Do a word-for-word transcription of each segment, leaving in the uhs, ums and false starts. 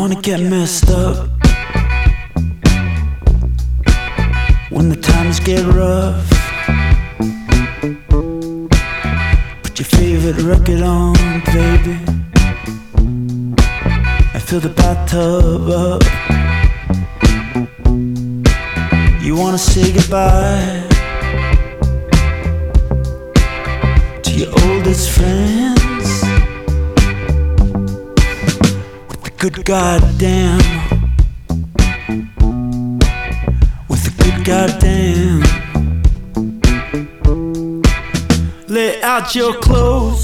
wanna get messed up when the times get rough. Put your favorite record on, baby, and fill the bathtub up. You wanna say goodbye to your oldest friends with the good goddamn, with the good goddamn. Lay out your clothes,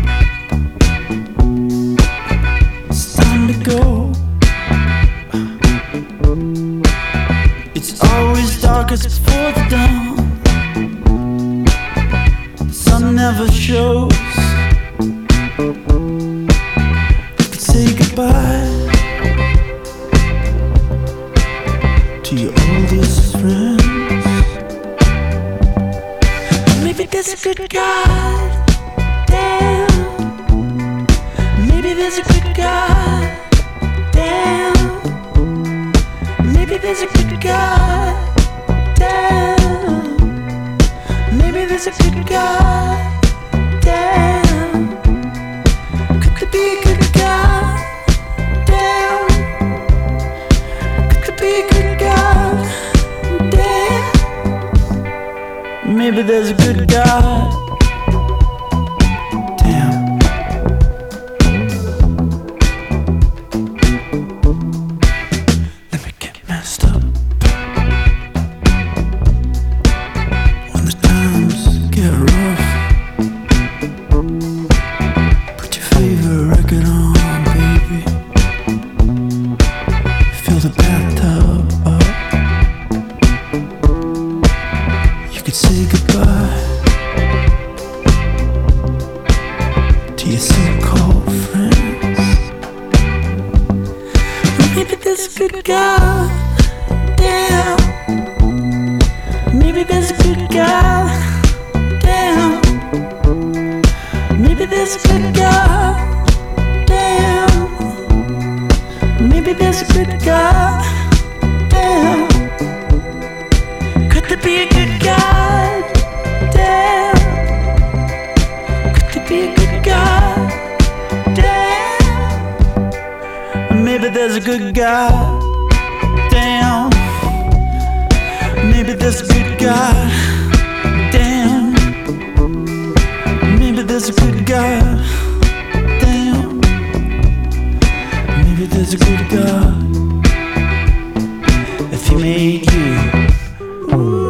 it's time to go. It's always darkest before the dawn. The sun never shows. You could say goodbye to your oldest friends. Maybe there's a good God, damn. Maybe there's a good God, damn. Maybe there's a good God, damn. Maybe there's a good God, damn. Could there be a good God, damn? Could there be a good God, damn? Maybe there's a good God, damn. Let me get messed up when the times get rough. Put your favorite record on, baby, fill the bathtub up. You could say goodbye to your so-called friends. Maybe there's a good God, damn. Maybe there's a good God, damn. Maybe there's a good God, damn. Maybe there's a good God, damn. Could there be a good God, damn? Could there be a good God, damn? Maybe there's a good God, damn. Maybe there's a good God, damn. Maybe there's a good God, damn. Maybe there's a good God if He made you. Ooh.